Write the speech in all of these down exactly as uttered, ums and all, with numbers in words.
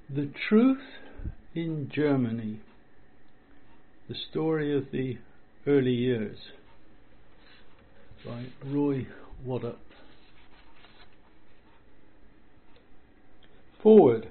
The Truth in Germany, the story of the early years, by Roy Waddup. Forward.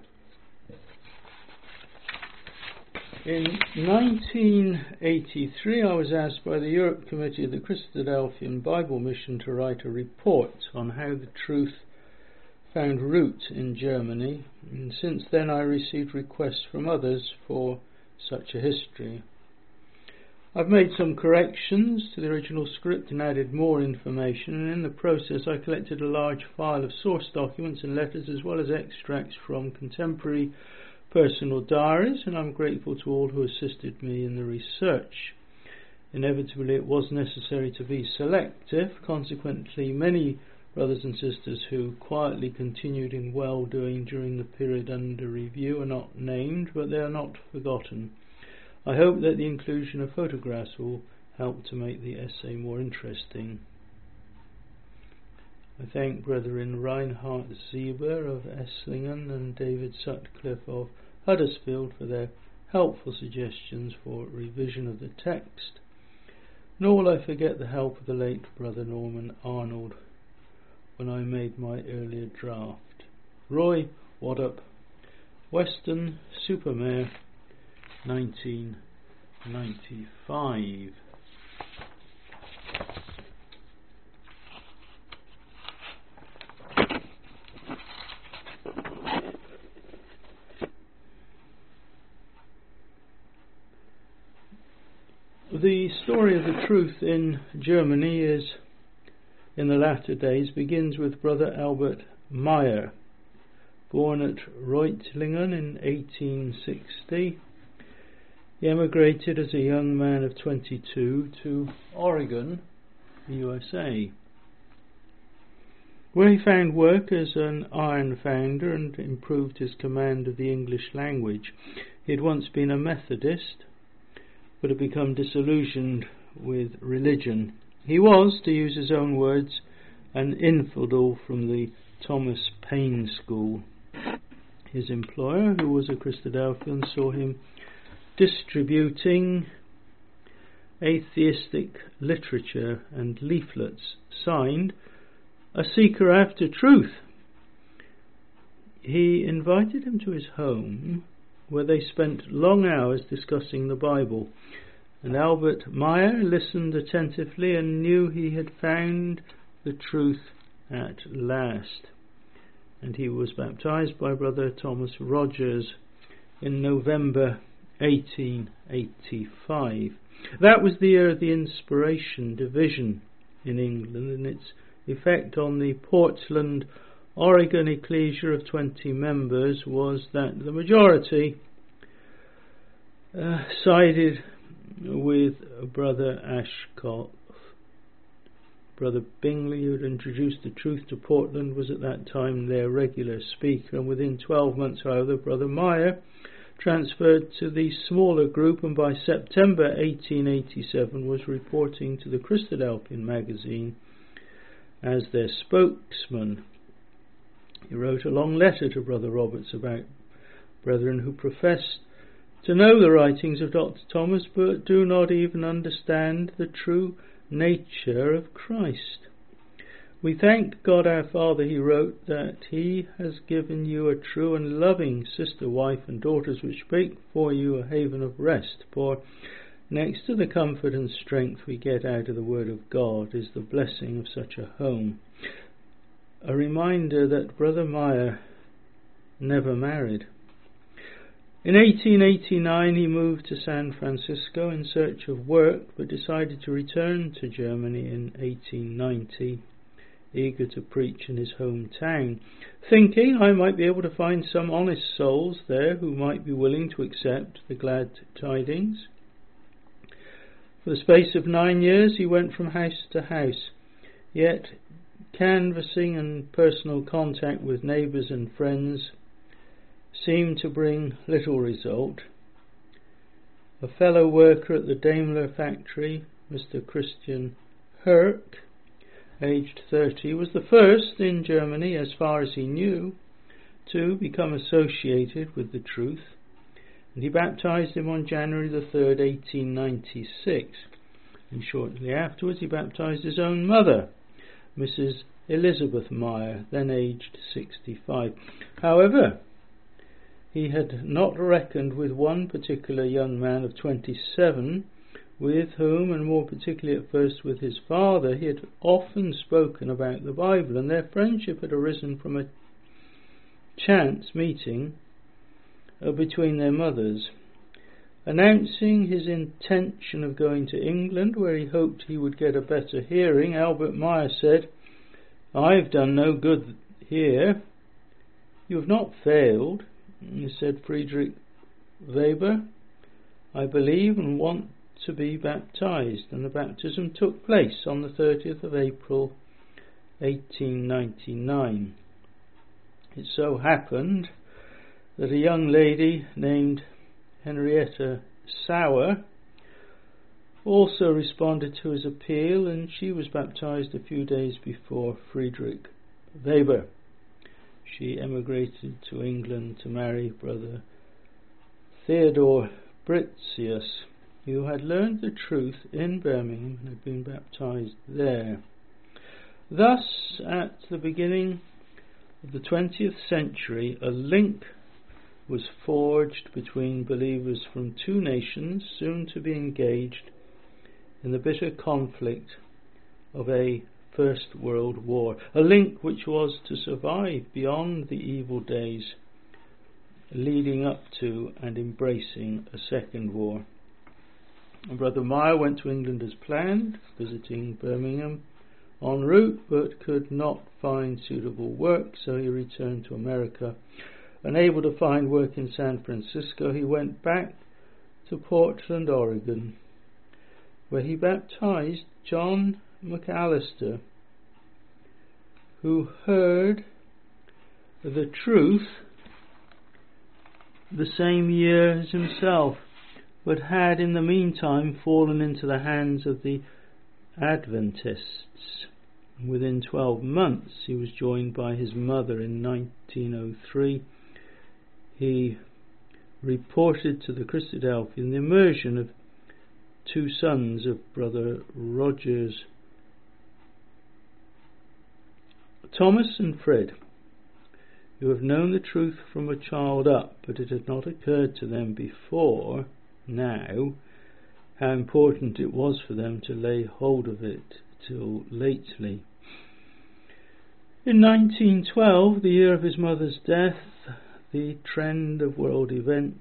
In nineteen eighty-three, I was asked by the Europe Committee of the Christadelphian Bible Mission to write a report on how the truth found root in Germany, and since then I received requests from others for such a history. I've made some corrections to the original script and added more information, and in the process I collected a large file of source documents and letters as well as extracts from contemporary personal diaries, and I'm grateful to all who assisted me in the research. Inevitably it was necessary to be selective, consequently many brothers and sisters who quietly continued in well-doing during the period under review are not named, but they are not forgotten. I hope that the inclusion of photographs will help to make the essay more interesting. I thank Brethren Reinhard Sieber of Esslingen and David Sutcliffe of Huddersfield for their helpful suggestions for revision of the text. Nor will I forget the help of the late Brother Norman Arnold when I made my earlier draft. Roy Waddup, Weston-super-Mare, nineteen ninety-five. The story of the truth in Germany is, in the latter days, begins with Brother Albert Meyer, born at Reutlingen in eighteen sixty. He emigrated as a young man of twenty-two to Oregon, U S A, where he found work as an iron founder and improved his command of the English language. He had once been a Methodist, but had become disillusioned with religion. He was, to use his own words, an infidel from the Thomas Paine school. His employer, who was a Christadelphian, saw him distributing atheistic literature and leaflets signed "A Seeker After Truth." He invited him to his home, where they spent long hours discussing the Bible, and Albert Meyer listened attentively and knew he had found the truth at last. And he was baptized by Brother Thomas Rogers in November eighteen eighty-five. That was the year of the Inspiration Division in England, and its effect on the Portland, Oregon ecclesia of twenty members was that the majority uh, sided with Brother Ashcroft. Brother Bingley, who had introduced the truth to Portland, was at that time their regular speaker, and within twelve months, however, Brother Meyer transferred to the smaller group, and by September eighteen eighty-seven was reporting to the Christadelphian magazine as their spokesman. He wrote a long letter to Brother Roberts about brethren who professed to know the writings of Doctor Thomas but do not even understand the true nature of Christ. We thank God our Father, he wrote, that he has given you a true and loving sister, wife and daughters, which make for you a haven of rest, for next to the comfort and strength we get out of the Word of God is the blessing of such a home. A reminder that Brother Meyer never married. In eighteen eighty-nine he moved to San Francisco in search of work, but decided to return to Germany in eighteen ninety, eager to preach in his hometown, thinking I might be able to find some honest souls there who might be willing to accept the glad tidings. For the space of nine years he went from house to house, yet canvassing and personal contact with neighbours and friends seemed to bring little result. A fellow worker at the Daimler factory, Mister Christian Herk, aged thirty, was the first in Germany, as far as he knew, to become associated with the truth, and he baptized him on January the third, eighteen ninety-six, and shortly afterwards he baptized his own mother, Missus Elizabeth Meyer, then aged sixty-five. However, he had not reckoned with one particular young man of twenty-seven, with whom, and more particularly at first with his father, he had often spoken about the Bible, and their friendship had arisen from a chance meeting uh, between their mothers. Announcing his intention of going to England, where he hoped he would get a better hearing, Albert Meyer said, "I've done no good here." "You have not failed," said Friedrich Weber. "I believe and want to be baptized," and the baptism took place on the thirtieth of April, eighteen ninety-nine. It so happened that a young lady named Henrietta Sauer also responded to his appeal, and she was baptized a few days before Friedrich Weber. She emigrated to England to marry Brother Theodore Britzius, who had learned the truth in Birmingham and had been baptized there. Thus, at the beginning of the twentieth century, a link was forged between believers from two nations soon to be engaged in the bitter conflict of a First World War, a link which was to survive beyond the evil days leading up to and embracing a second war. Brother Meyer went to England as planned, visiting Birmingham en route, but could not find suitable work, so he returned to America. Unable to find work in San Francisco, he went back to Portland, Oregon, where he baptized John McAllister, who heard the truth the same year as himself, but had in the meantime fallen into the hands of the Adventists. Within twelve months he was joined by his mother in nineteen oh three. He reported to the Christadelphian the immersion of two sons of Brother Rogers, Thomas and Fred, who have known the truth from a child up, but it had not occurred to them before now how important it was for them to lay hold of it till lately. In nineteen twelve, the year of his mother's death, the trend of world events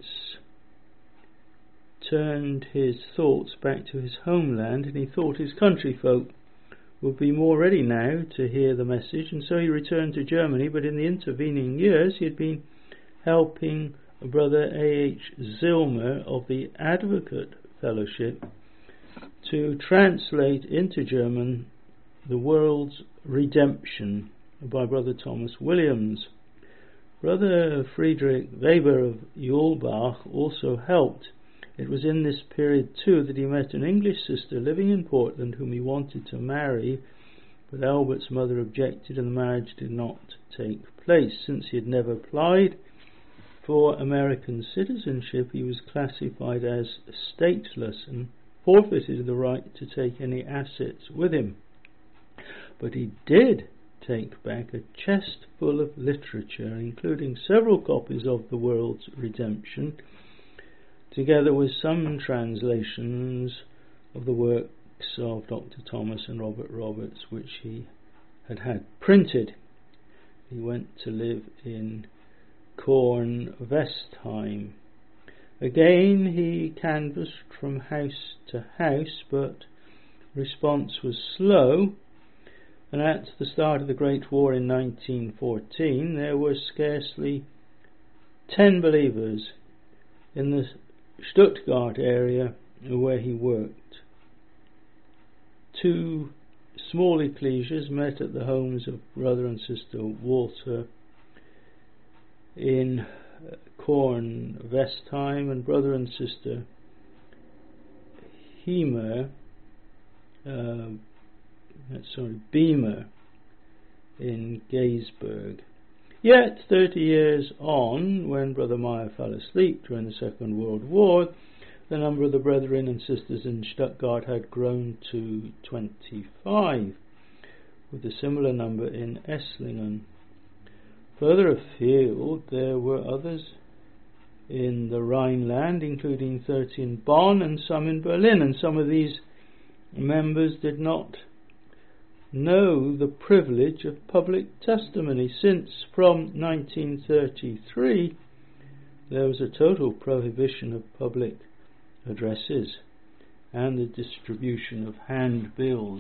turned his thoughts back to his homeland, and he thought his countryfolk would be more ready now to hear the message, and so he returned to Germany. But in the intervening years he had been helping Brother A H Zilmer of the Advocate Fellowship to translate into German The World's Redemption by Brother Thomas Williams. Brother Friedrich Weber of Julbach also helped. It was in this period too that he met an English sister living in Portland whom he wanted to marry, but Albert's mother objected and the marriage did not take place. Since he had never applied for American citizenship, he was classified as stateless and forfeited the right to take any assets with him. But he did take back a chest full of literature, including several copies of The World's Redemption, together with some translations of the works of Doctor Thomas and Robert Roberts, which he had had printed. He went to live in Kornwestheim. Again he canvassed from house to house, but response was slow, and at the start of the Great War in nineteen fourteen there were scarcely ten believers in the Stuttgart area where he worked. Two small ecclesias met at the homes of Brother and Sister Walter in Kornwestheim and Brother and Sister Hemer, uh, sorry, Beamer in Geisberg. Yet, thirty years on, when Brother Meyer fell asleep during the Second World War, the number of the brethren and sisters in Stuttgart had grown to twenty-five, with a similar number in Esslingen. Further afield, there were others in the Rhineland, including thirty in Bonn and some in Berlin, and some of these members did not know the privilege of public testimony, since from nineteen thirty-three there was a total prohibition of public addresses and the distribution of handbills.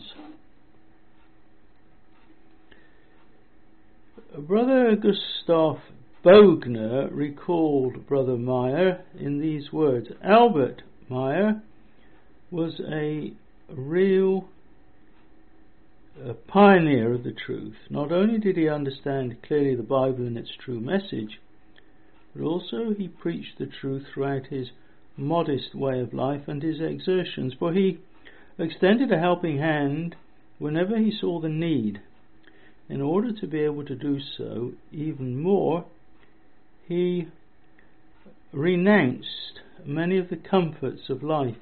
Brother Gustav Bogner recalled Brother Meyer in these words: Albert Meyer was a real a pioneer of the truth. Not only did he understand clearly the Bible and its true message, but also he preached the truth throughout his modest way of life and his exertions, for he extended a helping hand whenever he saw the need. In order to be able to do so even more, he renounced many of the comforts of life.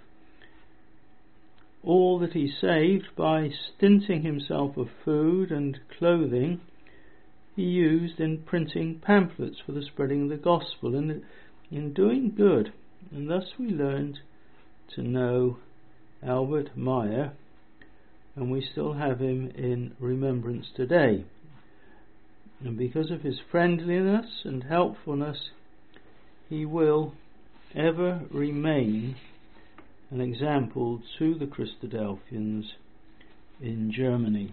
All that he saved by stinting himself of food and clothing, he used in printing pamphlets for the spreading of the gospel and in doing good. And thus we learned to know Albert Meyer, and we still have him in remembrance today. And because of his friendliness and helpfulness, he will ever remain an example to the Christadelphians in Germany.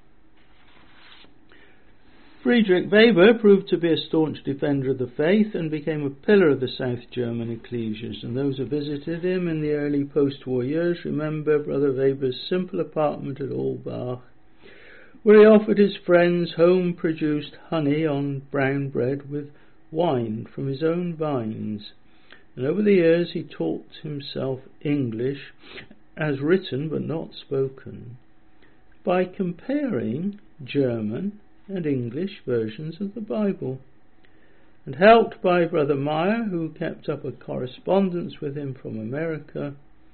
Friedrich Weber proved to be a staunch defender of the faith and became a pillar of the South German ecclesias, and those who visited him in the early post-war years remember Brother Weber's simple apartment at Olbach, where he offered his friends home-produced honey on brown bread with wine from his own vines. And over the years he taught himself English as written but not spoken by comparing German and English versions of the Bible. And helped by Brother Meyer, who kept up a correspondence with him from America,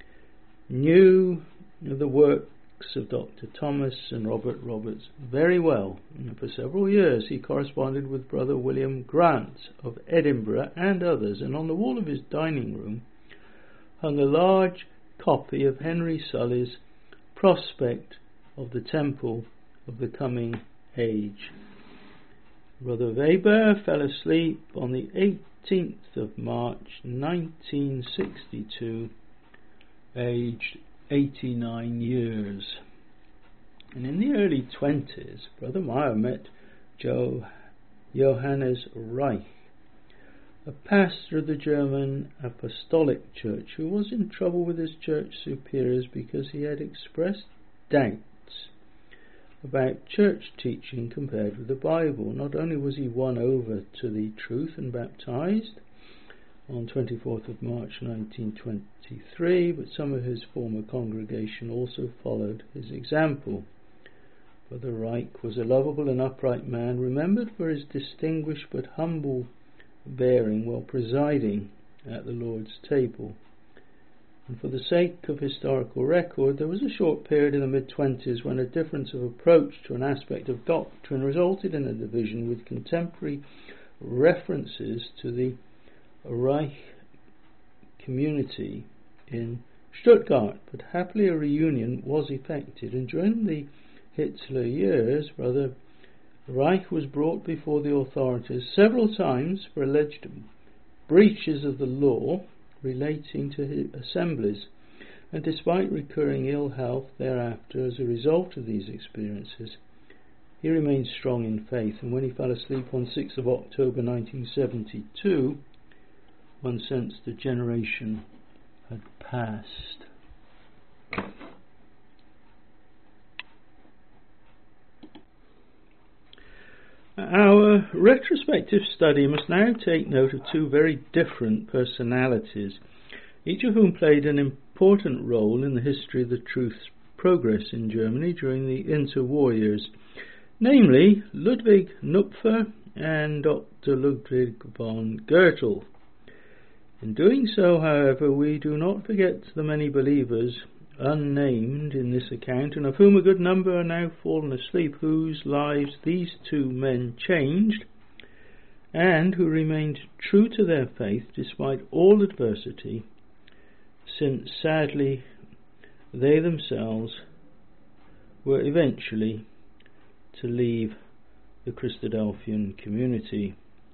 knew the works of Doctor Thomas and Robert Roberts very well. And for several years he corresponded with Brother William Grant of Edinburgh and others, and on the wall of his dining room hung a large copy of Henry Sully's Prospect of the Temple of the Coming Age. Brother Weber fell asleep on the eighteenth of March nineteen sixty-two, aged eighty-nine years. And in the early twenties, Brother Meyer met Jo- Johannes Reich, a pastor of the German Apostolic Church, who was in trouble with his church superiors because he had expressed doubts about church teaching compared with the Bible. Not only was he won over to the truth and baptized on twenty-fourth of March nineteen twenty-three, but some of his former congregation also followed his example. Brother Reich was a lovable and upright man, remembered for his distinguished but humble bearing while presiding at the Lord's table. And for the sake of historical record, there was a short period in the mid-twenties when a difference of approach to an aspect of doctrine resulted in a division, with contemporary references to the Reich community in Stuttgart. But happily a reunion was effected, and during the Hitler years, Brother Reich was brought before the authorities several times for alleged breaches of the law relating to his assemblies, and despite recurring ill health thereafter as a result of these experiences, he remained strong in faith. And when he fell asleep on sixth of October nineteen seventy-two, one sensed a generation had passed. Our retrospective study must now take note of two very different personalities, each of whom played an important role in the history of the truth's progress in Germany during the interwar years, namely Ludwig Knupfer and Doctor Ludwig von Goethe. In doing so, however, we do not forget the many believers unnamed in this account, and of whom a good number are now fallen asleep, whose lives these two men changed, and who remained true to their faith despite all adversity, since sadly they themselves were eventually to leave the Christadelphian community.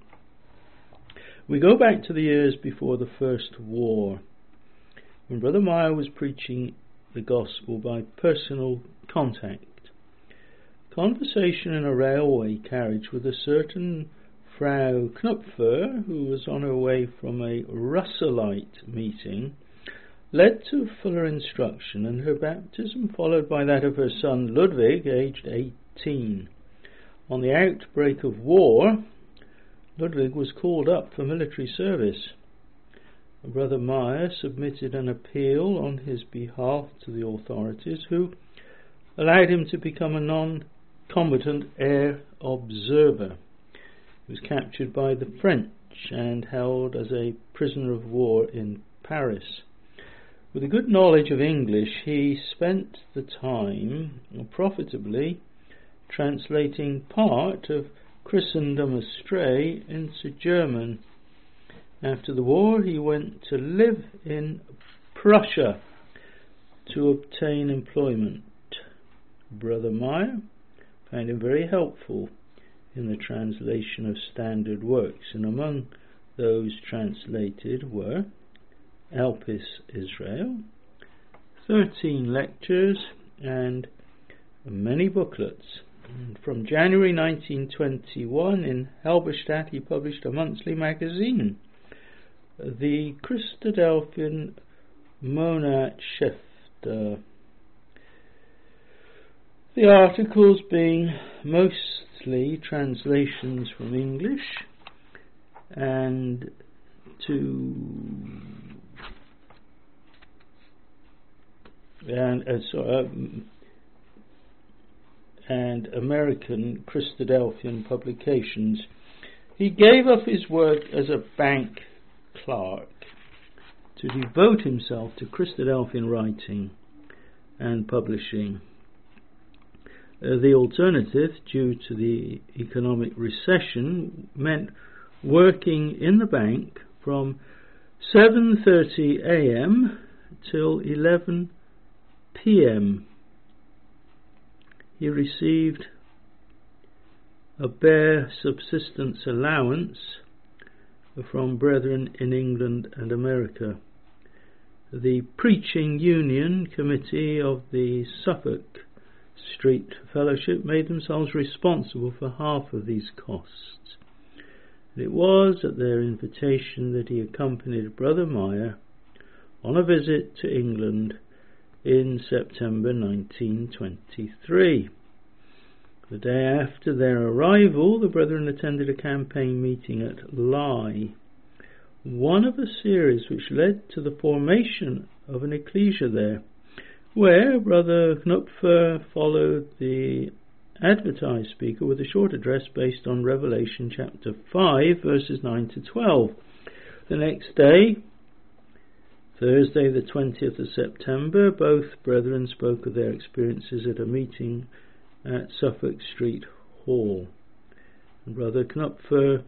We go back to the years before the First War, when Brother Meyer was preaching the gospel by personal contact. Conversation in a railway carriage with a certain Frau Knupfer, who was on her way from a Russellite meeting, led to fuller instruction, and her baptism followed by that of her son Ludwig, aged eighteen. On the outbreak of war, Ludwig was called up for military service. Brother Meyer submitted an appeal on his behalf to the authorities, who allowed him to become a non-combatant air observer. He was captured by the French and held as a prisoner of war in Paris. With a good knowledge of English, he spent the time profitably translating part of Christendom Astray into German. After the war, he went to live in Prussia to obtain employment. Brother Meyer found him very helpful in the translation of standard works, and among those translated were Elpis Israel, thirteen lectures, and many booklets. And from January nineteen twenty-one, in Halberstadt, he published a monthly magazine, the Christadelphian Monatshefte. The articles being mostly translations from English and to and uh, so, uh, and American Christadelphian publications. He gave up his work as a bank clerk to devote himself to Christadelphian writing and publishing. Uh, the alternative, due to the economic recession, meant working in the bank from seven thirty a m till eleven p m He received a bare subsistence allowance from brethren in England and America. The Preaching Union Committee of the Suffolk Street Fellowship made themselves responsible for half of these costs. It was at their invitation that he accompanied Brother Meyer on a visit to England in September nineteen twenty-three. The day after their arrival, the brethren attended a campaign meeting at Lye, one of a series which led to the formation of an ecclesia there, where Brother Knupfer followed the advertised speaker with a short address based on Revelation chapter five, verses nine to twelve. The next day, Thursday the twentieth of September, both brethren spoke of their experiences at a meeting at Suffolk Street Hall. And Brother Knupfer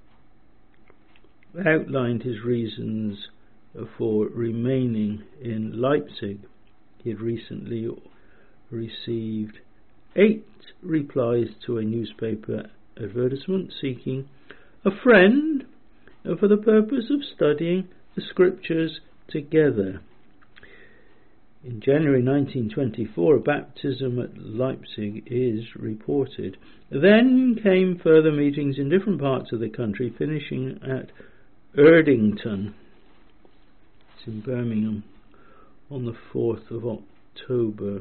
outlined his reasons for remaining in Leipzig. He had recently received eight replies to a newspaper advertisement seeking a friend for the purpose of studying the scriptures together. In January nineteen twenty-four, a baptism at Leipzig is reported. Then came further meetings in different parts of the country, finishing at Erdington, it's in Birmingham, on the fourth of October.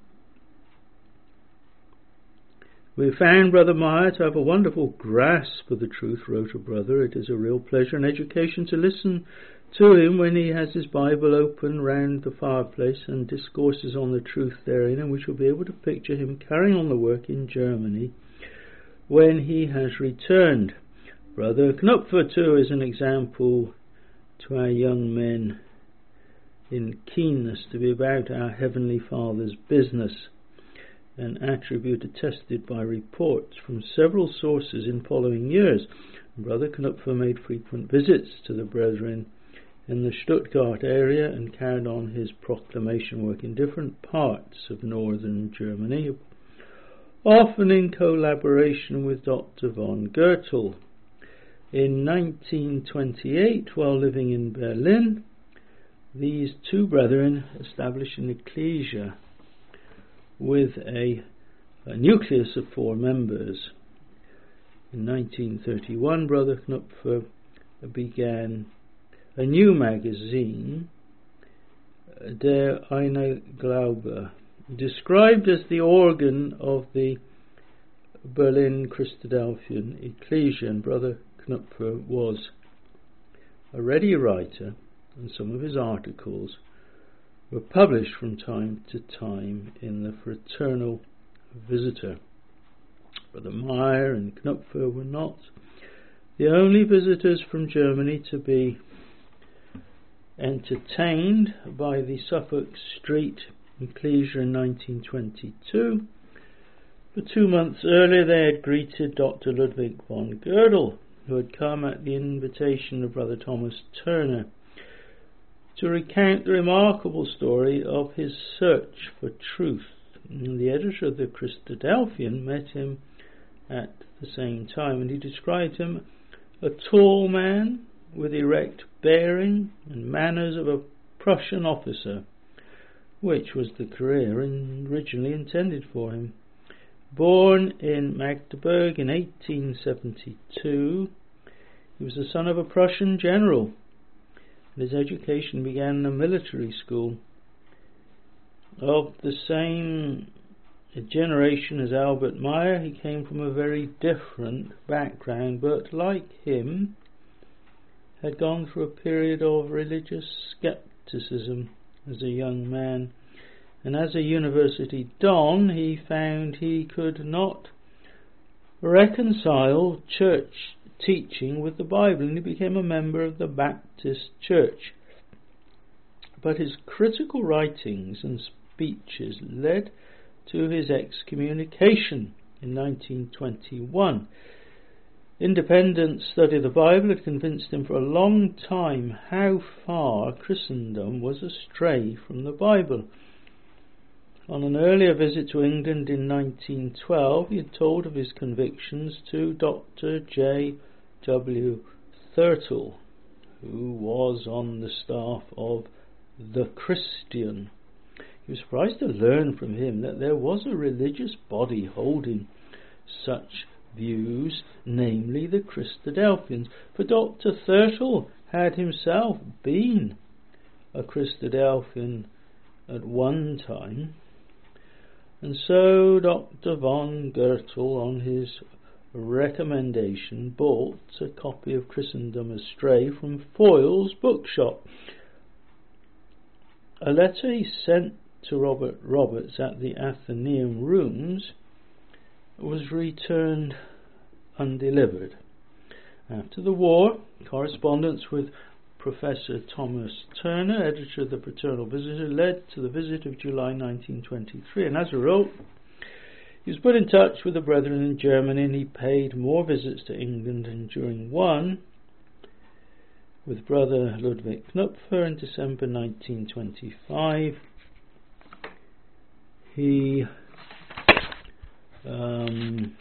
We found Brother Meyer to have a wonderful grasp of the truth, wrote a brother. It is a real pleasure and education to listen to him when he has his Bible open round the fireplace and discourses on the truth therein, and we shall be able to picture him carrying on the work in Germany when he has returned. Brother Knupfer too is an example to our young men in keenness to be about our Heavenly Father's business, an attribute attested by reports from several sources in following years. Brother Knupfer made frequent visits to the brethren in the Stuttgart area and carried on his proclamation work in different parts of northern Germany, often in collaboration with Doctor von Goertel. In nineteen twenty-eight, while living in Berlin, these two brethren established an ecclesia with a, a nucleus of four members. In nineteen thirty-one, Brother Knupfer began a new magazine, Der eine Glaube, described as the organ of the Berlin Christadelphian Ecclesia, and Brother Knupfer was a ready writer, and some of his articles were published from time to time in the Fraternal Visitor. Brother Meyer and Knupfer were not the only visitors from Germany to be entertained by the Suffolk Street Ecclesia in nineteen twenty-two. But two months earlier they had greeted Doctor Ludwig von Goertel, who had come at the invitation of Brother Thomas Turner to recount the remarkable story of his search for truth. And the editor of the Christadelphian met him at the same time, and he described him a tall man with erect bearing and manners of a Prussian officer, which was the career originally intended for him. Born in Magdeburg in eighteen seventy-two, he was the son of a Prussian general. His education began in a military school. Of the same generation as Albert Meyer, he came from a very different background, but like him, had gone through a period of religious skepticism as a young man, and as a university don he found he could not reconcile church teaching with the Bible, and he became a member of the Baptist Church. But his critical writings and speeches led to his excommunication in nineteen twenty-one. Independent study of the Bible had convinced him for a long time how far Christendom was astray from the Bible. On an earlier visit to England in nineteen twelve, he had told of his convictions to Doctor J W Thurtle, who was on the staff of The Christian. He was surprised to learn from him that there was a religious body holding such views, namely the Christadelphians, for Doctor Thurtle had himself been a Christadelphian at one time. And so Doctor von Goertel, on his recommendation, bought a copy of Christendom Astray from Foyle's bookshop. A letter he sent to Robert Roberts at the Athenaeum Rooms was returned undelivered. After the war, correspondence with Professor Thomas Turner, editor of the Fraternal Visitor, led to the visit of July nineteen twenty-three, and as a result he was put in touch with the brethren in Germany, and he paid more visits to England, and during one with Brother Ludwig Knupfer in December nineteen twenty-five he um,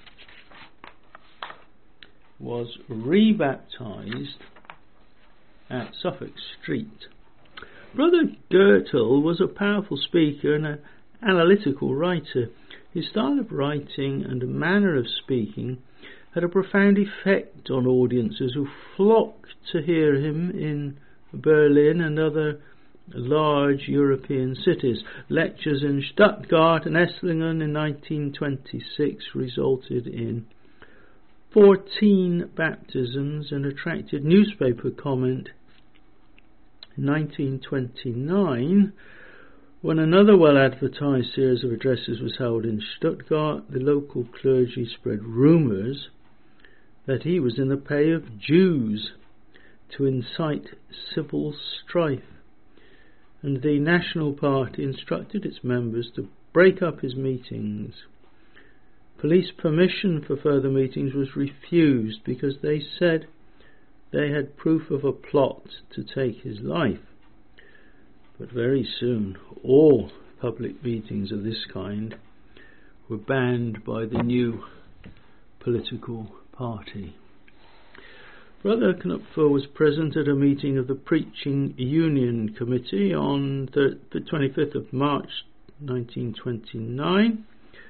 was rebaptized at Suffolk Street. Brother Goertel was a powerful speaker and an analytical writer. His style of writing and manner of speaking had a profound effect on audiences who flocked to hear him in Berlin and other large European cities. Lectures in Stuttgart and Esslingen in nineteen twenty-six resulted in fourteen baptisms and attracted newspaper comment. In nineteen twenty-nine, When another well-advertised series of addresses was held in Stuttgart, the local clergy spread rumours that he was in the pay of Jews to incite civil strife, and the National Party instructed its members to break up his meetings. Police permission for further meetings was refused because they said they had proof of a plot to take his life. But very soon all public meetings of this kind were banned by the new political party. Brother Knupfer was present at a meeting of the Preaching Union Committee on the twenty-fifth of March nineteen twenty-nine,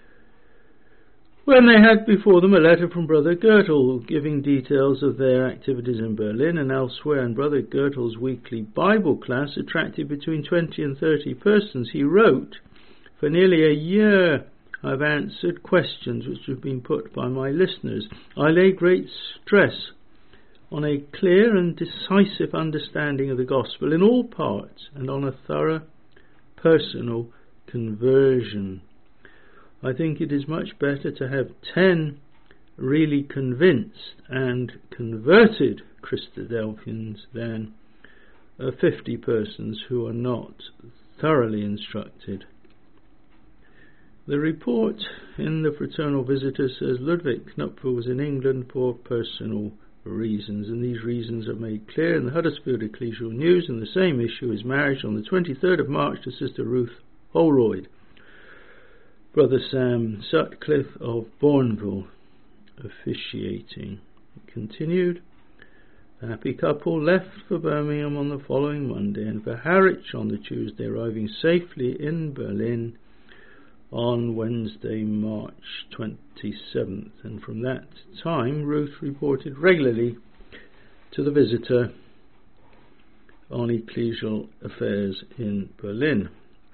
when they had before them a letter from Brother Gertel giving details of their activities in Berlin and elsewhere, and Brother Gertel's weekly Bible class attracted between twenty and thirty persons. He wrote, "For nearly a year I've answered questions which have been put by my listeners. I lay great stress on a clear and decisive understanding of the gospel in all parts and on a thorough personal conversion. I think it is much better to have ten really convinced and converted Christadelphians than uh, fifty persons who are not thoroughly instructed." The report in the Fraternal Visitor says Ludwig Knupfer was in England for personal reasons, and these reasons are made clear in the Huddersfield Ecclesial News, and the same issue is marriage on the twenty-third of March to Sister Ruth Holroyd. Brother Sam Sutcliffe of Bourneville officiating. It continued, the happy couple left for Birmingham on the following Monday and for Harwich on the Tuesday, arriving safely in Berlin on Wednesday, March twenty-seventh, and from that time Ruth reported regularly to the Visitor on ecclesial affairs in Berlin.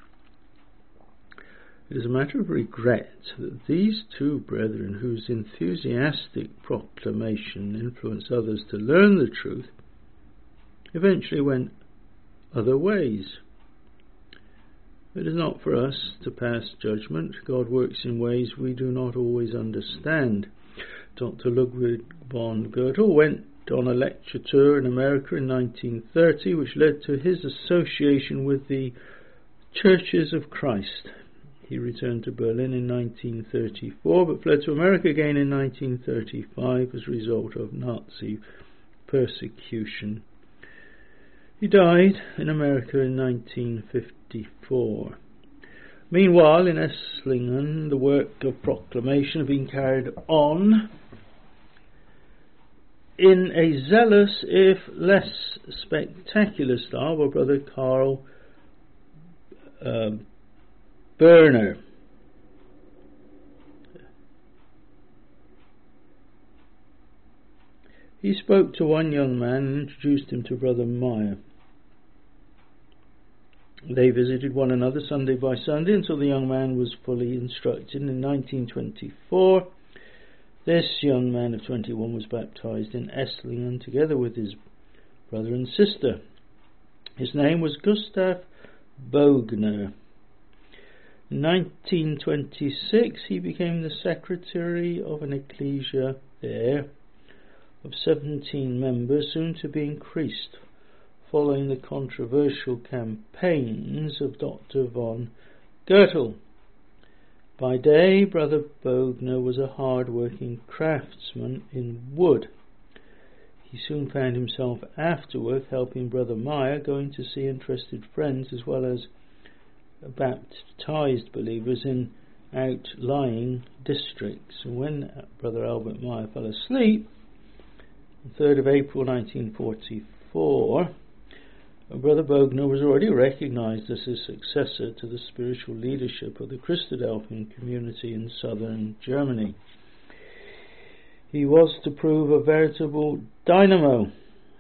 It is a matter of regret that these two brethren, whose enthusiastic proclamation influenced others to learn the truth, eventually went other ways. It is not for us to pass judgment. God works in ways we do not always understand. Doctor Ludwig von Gertel went on a lecture tour in America in nineteen thirty, which led to his association with the Churches of Christ. He returned to Berlin in nineteen thirty-four, but fled to America again in nineteen thirty-five as a result of Nazi persecution. He died in America in nineteen fifty-four. Meanwhile, in Esslingen, the work of proclamation had been carried on in a zealous, if less spectacular style, by Brother Karl uh, Berner. He spoke to one young man and introduced him to Brother Meyer. They visited one another Sunday by Sunday until the young man was fully instructed. In nineteen twenty-four, this young man of twenty-one was baptized in Esslingen together with his brother and sister. His name was Gustav Bogner. In nineteen twenty-six, he became the secretary of an ecclesia there of seventeen members, soon to be increased, following the controversial campaigns of Doctor von Gertel. By day, Brother Bogner was a hard-working craftsman in wood. He soon found himself afterward helping Brother Meyer, going to see interested friends as well as baptized believers in outlying districts. And when Brother Albert Meyer fell asleep, on the third of April nineteen forty-four, Brother Bogner was already recognized as his successor to the spiritual leadership of the Christadelphian community in southern Germany. He was to prove a veritable dynamo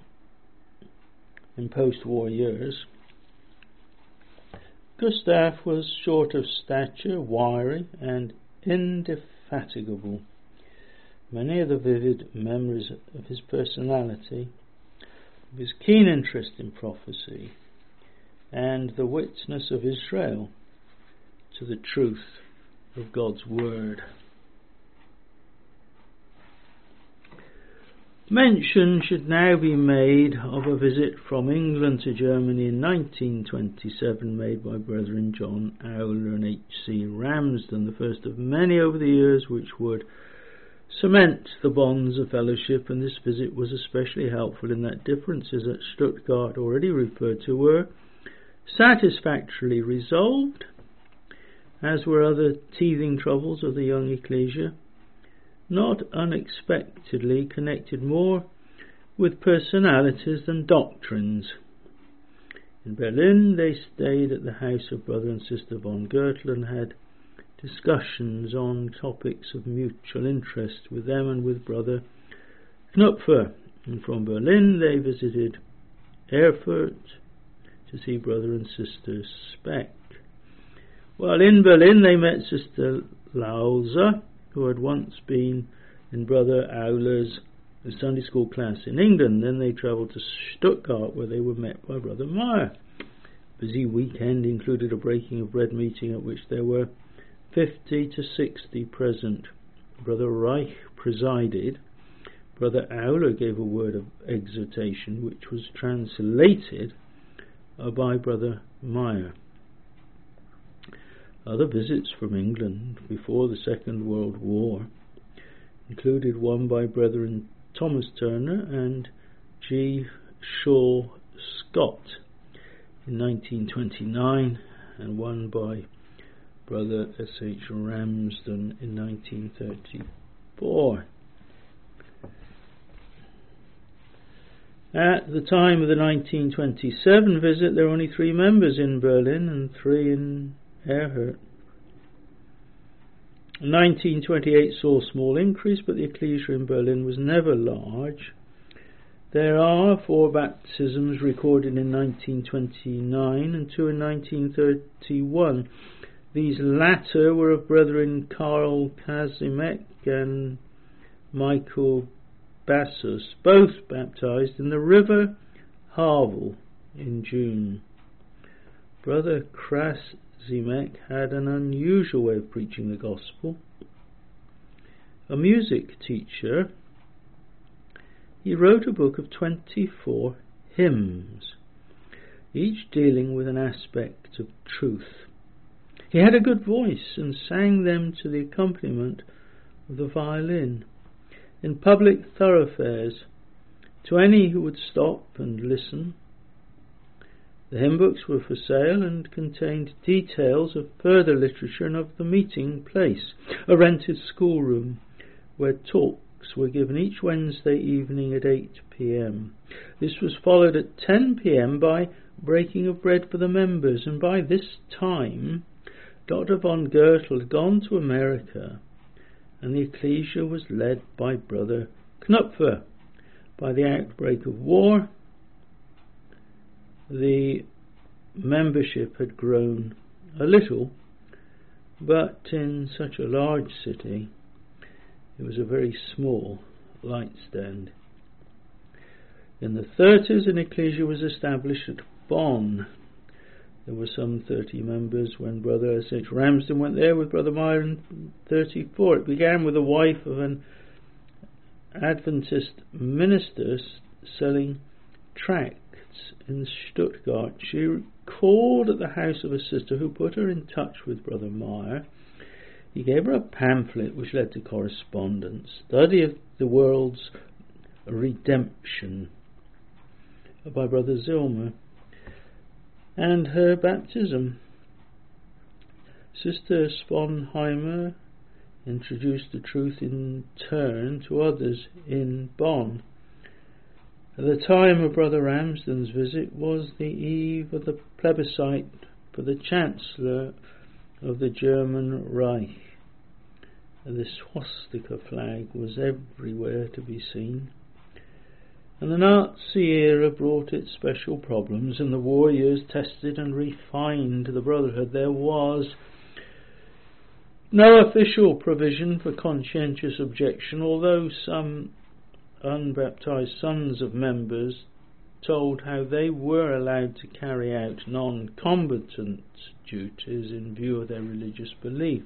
in post-war years. Gustav was short of stature, wiry, and indefatigable. Many are the vivid memories of his personality, of his keen interest in prophecy, and the witness of Israel to the truth of God's word. Mention should now be made of a visit from England to Germany in nineteen twenty-seven made by Brethren John Owler and H C Ramsden, the first of many over the years which would cement the bonds of fellowship, and this visit was especially helpful in that differences at Stuttgart already referred to were satisfactorily resolved, as were other teething troubles of the young ecclesia, not unexpectedly connected more with personalities than doctrines. In Berlin they stayed at the house of Brother and Sister von Gertl and had discussions on topics of mutual interest with them and with Brother Knupfer, and from Berlin they visited Erfurt to see Brother and Sister Speck. While in Berlin they met Sister Lauser, who had once been in Brother Owler's Sunday school class in England. Then they travelled to Stuttgart, where they were met by Brother Meyer. Busy weekend included a breaking of bread meeting at which there were fifty to sixty present. Brother Reich presided. Brother Owler gave a word of exhortation, which was translated by Brother Meyer. Other visits from England before the Second World War included one by Brethren Thomas Turner and G. Shaw Scott in nineteen twenty-nine, and one by Brother S H Ramsden in nineteen thirty-four. At the time of the nineteen twenty-seven visit, there were only three members in Berlin and three in Erfurt. nineteen twenty-eight saw a small increase, but the ecclesia in Berlin was never large. There are four baptisms recorded in nineteen twenty-nine and two in nineteen thirty-one. These latter were of Brethren Karl Kazimek and Michael Bassus, both baptized in the river Havel in June. Brother Krazimek had an unusual way of preaching the gospel. A music teacher, he wrote a book of twenty-four hymns, each dealing with an aspect of truth. He had a good voice and sang them to the accompaniment of the violin in public thoroughfares to any who would stop and listen. The hymn books were for sale and contained details of further literature and of the meeting place, a rented schoolroom where talks were given each Wednesday evening at eight p.m. This was followed at ten p.m. by breaking of bread for the members, and by this time Doctor von Gertl had gone to America, and the ecclesia was led by Brother Knupfer. By the outbreak of war, the membership had grown a little, but in such a large city it was a very small light stand. In the thirties, an ecclesia was established at Bonn. There were some thirty members when Brother S H Ramsden went there with Brother Meyer in thirty-four. It began with the wife of an Adventist minister selling tracts in Stuttgart. She called at the house of a sister who put her in touch with Brother Meyer. He gave her a pamphlet which led to correspondence, Study of the World's Redemption by Brother Zilmer, and her baptism. Sister Sponheimer introduced the truth in turn to others in Bonn. At the time of Brother Ramsden's visit was the eve of the plebiscite for the Chancellor of the German Reich. The swastika flag was everywhere to be seen, and the Nazi era brought its special problems, and the war years tested and refined the brotherhood. There was no official provision for conscientious objection, although some unbaptized sons of members told how they were allowed to carry out non-combatant duties in view of their religious beliefs.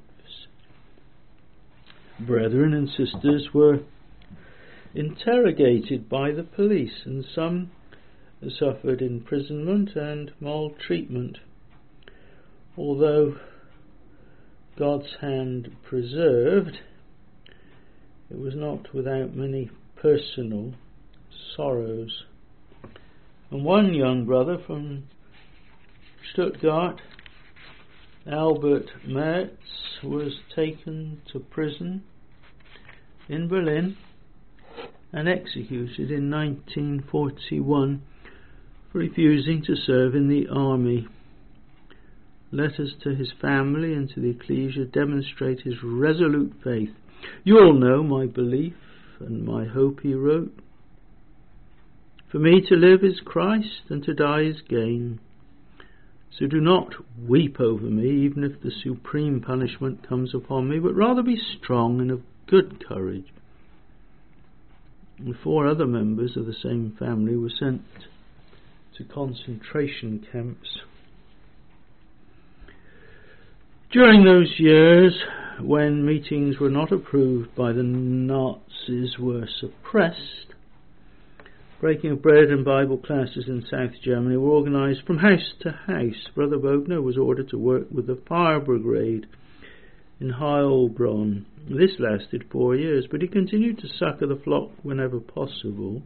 Brethren and sisters were interrogated by the police, and some suffered imprisonment and maltreatment. Although God's hand preserved, it was not without many personal sorrows. And one young brother from Stuttgart, Albert Merz, was taken to prison in Berlin and executed in nineteen forty-one for refusing to serve in the army. Letters to his family and to the ecclesia demonstrate his resolute faith. "You all know my belief and my hope," he wrote. "For me to live is Christ, and to die is gain. So do not weep over me, even if the supreme punishment comes upon me, but rather be strong and of good courage." And four other members of the same family were sent to concentration camps. During those years, when meetings were not approved by the Nazis were suppressed, breaking of bread and Bible classes in South Germany were organised from house to house. Brother Bogner was ordered to work with the fire brigade in Heilbronn. This lasted four years, but he continued to succour the flock whenever possible.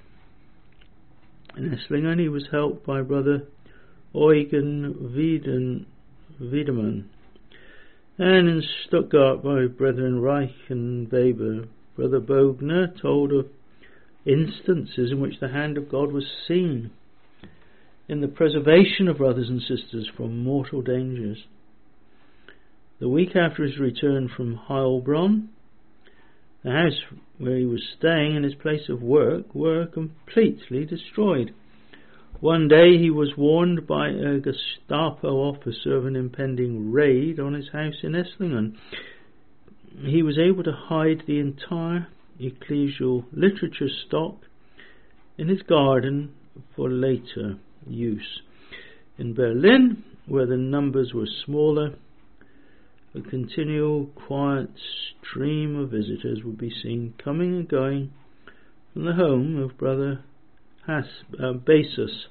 In Esslingen he was helped by Brother Eugen Wieden, Wiedemann, and in Stuttgart by Brethren Reich and Weber. Brother Bogner told of instances in which the hand of God was seen in the preservation of brothers and sisters from mortal dangers. The week after his return from Heilbronn, the house where he was staying and his place of work were completely destroyed. One day he was warned by a Gestapo officer of an impending raid on his house in Esslingen. He was able to hide the entire ecclesial literature stock in his garden for later use. In Berlin, where the numbers were smaller, a continual quiet stream of visitors would be seen coming and going from the home of Brother Has, uh, Basus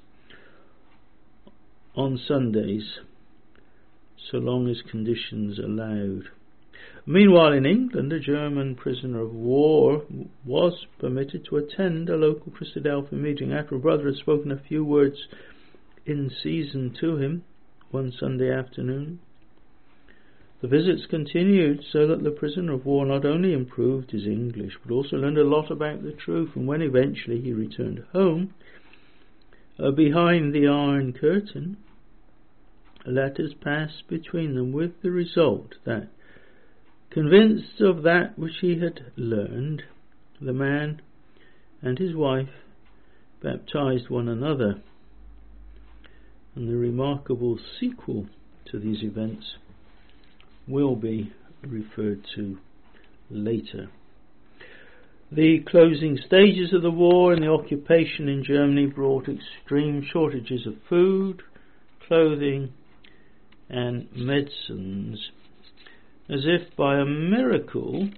on Sundays, so long as conditions allowed. Meanwhile, in England, a German prisoner of war was permitted to attend a local Christadelphi meeting after a brother had spoken a few words in season to him one Sunday afternoon. The visits continued, so that the prisoner of war not only improved his English, but also learned a lot about the truth, and when eventually he returned home, uh, behind the Iron Curtain, letters passed between them, with the result that, convinced of that which he had learned, the man and his wife baptized one another. And the remarkable sequel to these events will be referred to later. The closing stages of the war and the occupation in Germany brought extreme shortages of food, clothing and medicines. As if by a miracle,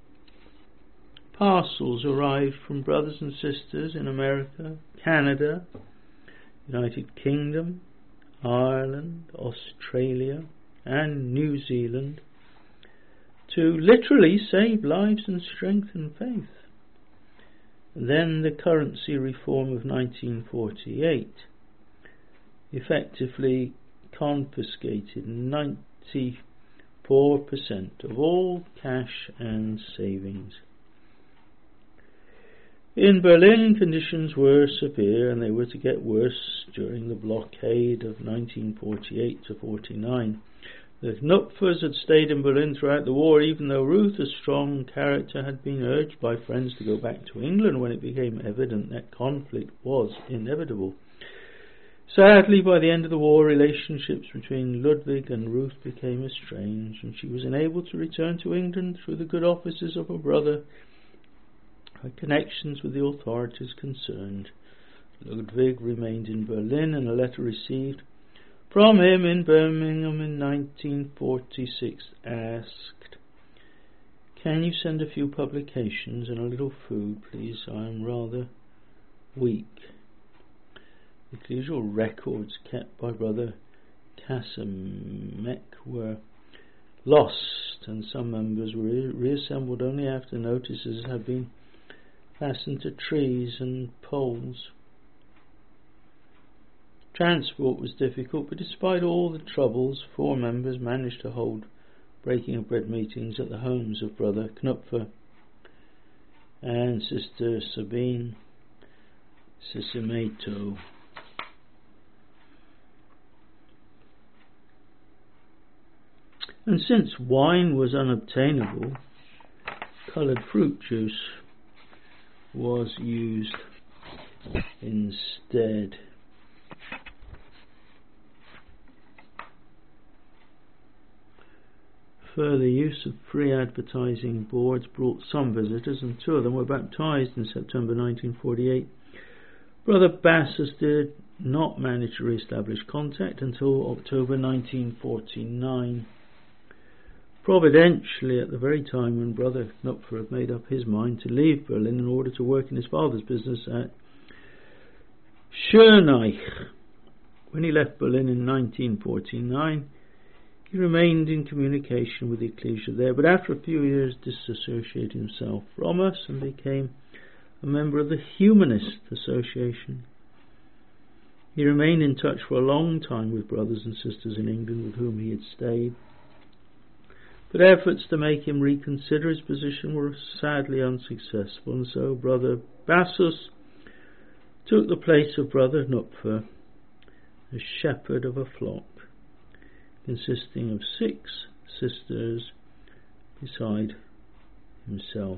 parcels arrived from brothers and sisters in America, Canada, United Kingdom, Ireland, Australia and New Zealand to literally save lives and strengthen faith. Then the currency reform of nineteen forty-eight effectively confiscated ninety-four percent of all cash and savings. In Berlin, conditions were severe, and they were to get worse during the blockade of nineteen forty-eight to forty-nine. The Knupfers had stayed in Berlin throughout the war, even though Ruth, a strong character, had been urged by friends to go back to England when it became evident that conflict was inevitable. Sadly, by the end of the war, relationships between Ludwig and Ruth became estranged, and she was unable to return to England through the good offices of her brother. Her connections with the authorities concerned Ludwig remained in Berlin, and a letter received from him in Birmingham in nineteen forty-six asked, "Can you send a few publications and a little food, please? I am rather weak." The ecclesial records kept by Brother Kasamek were lost, and some members were re- reassembled only after notices had been fastened to trees and poles. Transport was difficult, but despite all the troubles, four members managed to hold breaking of bread meetings at the homes of Brother Knupfer and Sister Sabine Sisimato. And since wine was unobtainable, coloured fruit juice was used instead. Further use of free advertising boards brought some visitors, and two of them were baptized in September nineteen forty-eight. Brother Bassus did not manage to re-establish contact until October nineteen forty-nine. Providentially, at the very time when Brother Knupfer had made up his mind to leave Berlin in order to work in his father's business at Schöneich. When he left Berlin in nineteen forty-nine, he remained in communication with the ecclesia there, but after a few years disassociated himself from us and became a member of the Humanist Association. He remained in touch for a long time with brothers and sisters in England with whom he had stayed, but efforts to make him reconsider his position were sadly unsuccessful, and so Brother Bassus took the place of Brother Knupfer as shepherd of a flock consisting of six sisters beside himself.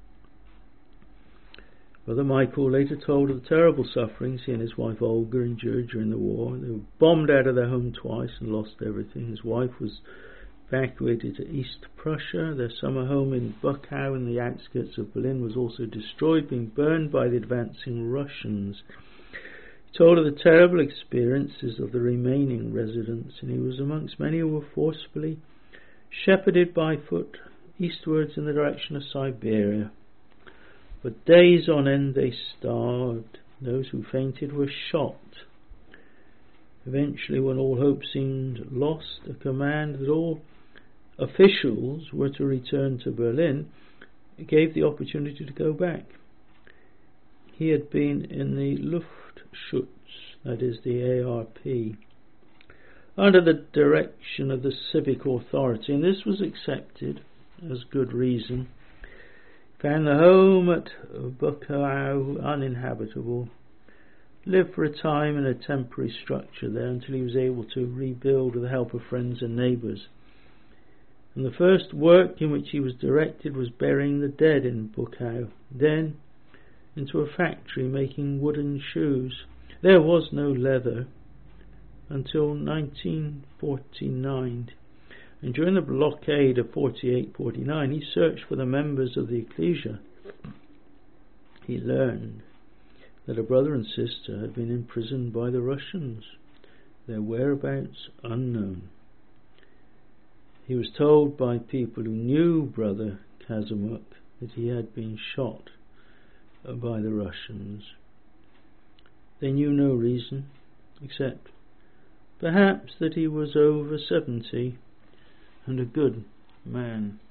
Brother Michael later told of the terrible sufferings he and his wife Olga endured during the war. They were bombed out of their home twice and lost everything. His wife was evacuated to East Prussia. Their summer home in Buchow in the outskirts of Berlin was also destroyed, being burned by the advancing Russians. He told of the terrible experiences of the remaining residents, and he was amongst many who were forcefully shepherded by foot eastwards in the direction of Siberia. For days on end they starved. Those who fainted were shot. Eventually, when all hope seemed lost, a command that all officials were to return to Berlin gave the opportunity to go back. He had been in the Luftschutz, that is the A R P, under the direction of the civic authority, and this was accepted as good reason. He found the home at Buchow uninhabitable, lived for a time in a temporary structure there until he was able to rebuild with the help of friends and neighbours. And the first work in which he was directed was burying the dead in Buchow, then into a factory making wooden shoes. There was no leather until nineteen forty-nine, and during the blockade of forty-eight forty-nine he searched for the members of the ecclesia. He learned that a brother and sister had been imprisoned by the Russians, their whereabouts unknown. He was told by people who knew Brother Kazimuk that he had been shot by the Russians. They knew no reason, except perhaps that he was over seventy and a good man.